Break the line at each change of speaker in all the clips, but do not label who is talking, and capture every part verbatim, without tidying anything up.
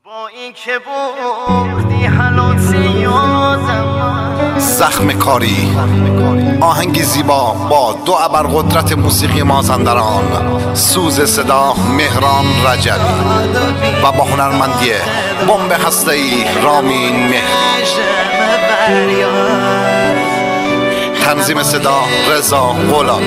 با این که بردی حالات یادم،
زخم کاری، آهنگی زیبا با دو ابرقدرت موسیقی مازندران، سوز صدا مهران رجبی و با هنرمندی بمب هسته‌ای رامین مهری. تنظیم صدا رضا غلامی.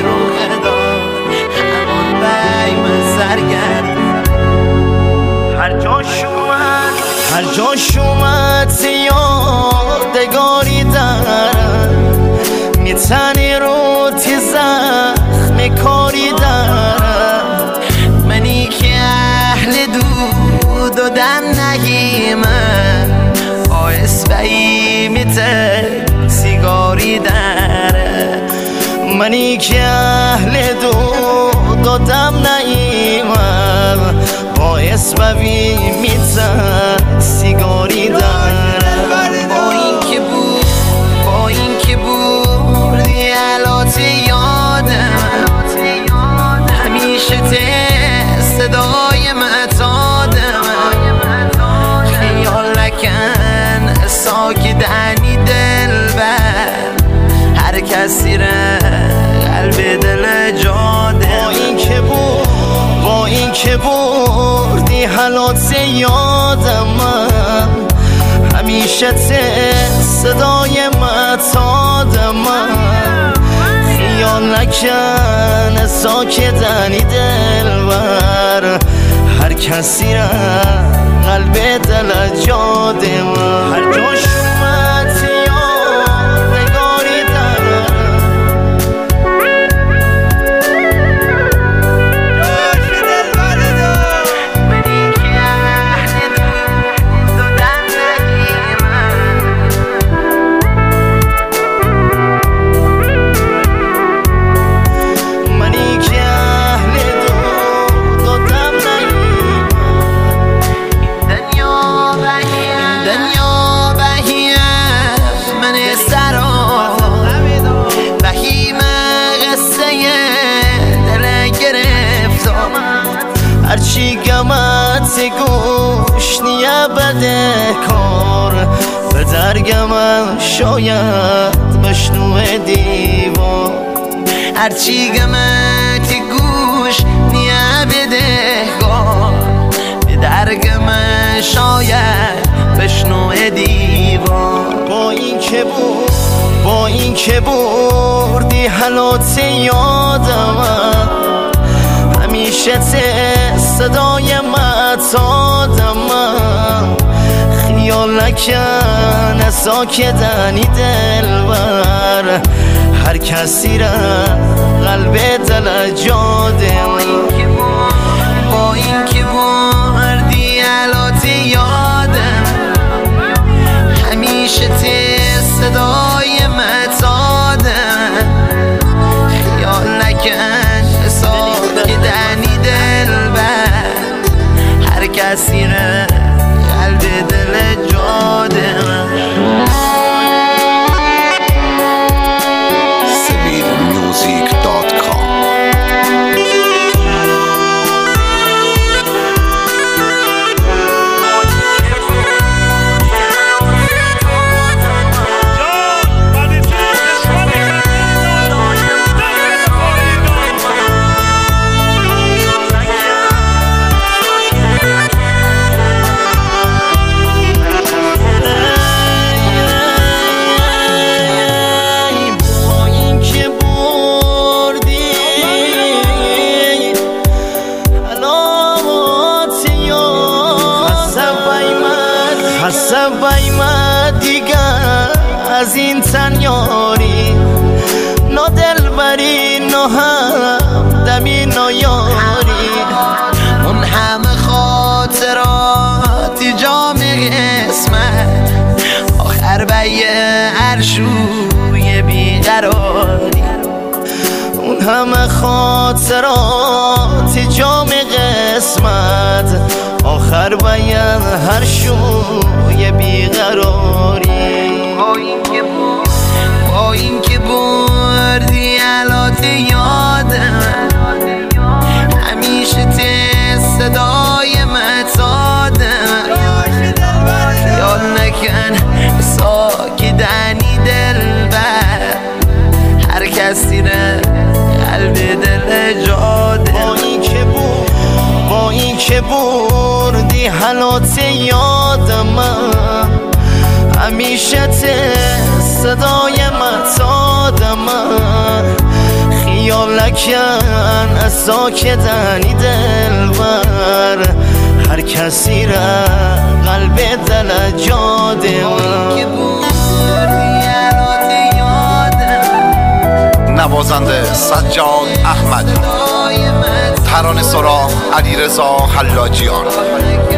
هر جاش اومد هر جاش اومد یادگاری دارم، میتنی رو تی زخم کاری دارم. منی که اهل دود و دم نگیمم، آیس بایی میتن سیگاری دارم. منی که اهل دود و دم نگیمم، باعث ببی میتن سیگاری دارم. با این که بود با این که بردی حالات یادم، همیشه ته صدای متادم. خیال نکن ساکدنی دل بر هر کسی را قلب دل جاده. با این که بود با این که بردی حالات یادم، همیشه ته صدای متادم. خیال نکن ساکدنی دل بر هر کسی را قلب دل جاده. هر جاش اومد یادگاری دارم. هرچی گمت گوش نیه بده کار، به درگم شاید بشنوه دیوار. هرچی گمت گوش نیه بده کار، به درگم شاید بشنوه دیوار. با این که بود با این که بردی حالات یادم، همیشه ته صدای متادم. خیال نکن ساکدنی دل بر هر کسی را قلب دل جاده. با این که بردی حالات یادم، همیشه ته صدای متادم. خیال نکن ساکدنی دل بر هر کسی را قلب دل جاده.
سبیل میوزیک دات کام.
حسب بایمد دیگه از این تن یاری، نو دل بری نو هم دمی نو یاری. اون همه خاطرات جام قسمت، آخر بیه عرشوی بیقراری. اون همه خاطرات جام قسمت، آخر بیان هر شوی بیقراری. با این که بود با این که بردی حالات یادم، همیشه ته صدای متادم. بی حالات یادم همیشه ته صدای متادم خیال نکن از ساکتنی دلبر هر کسی را قلب دل جاده
نوازنده سجاد احمدی، ترانه سرا علیرضا حلاجیان.